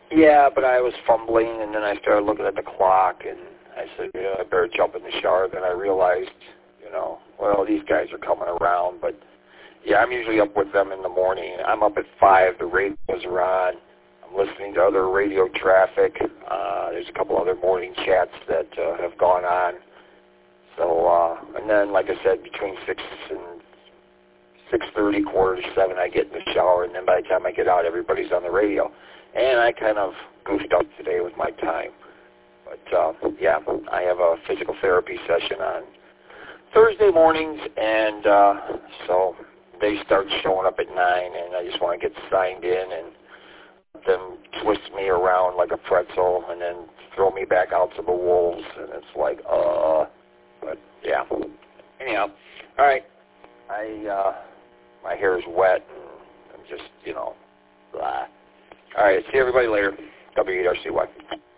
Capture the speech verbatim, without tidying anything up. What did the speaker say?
Yeah, but I was fumbling, and then I started looking at the clock, and I said, you know, I better jump in the shower. Then I realized, you know, well, these guys are coming around. But, yeah, I'm usually up with them in the morning. I'm up at five. The radios are on. I'm listening to other radio traffic. Uh, there's a couple other morning chats that uh, have gone on. So, uh, and then, like I said, between six and six thirty, quarter to seven, I get in the shower, and then by the time I get out, everybody's on the radio. And I kind of goofed up today with my time. But, uh, yeah, I have a physical therapy session on Thursday mornings, and uh, so they start showing up at nine, and I just want to get signed in and let them twist me around like a pretzel and then throw me back out to the wolves, and it's like, uh, but, yeah. Anyhow, all right, I, uh, my hair is wet, and I'm just, you know, blah. All right, see everybody later. W E R C Y.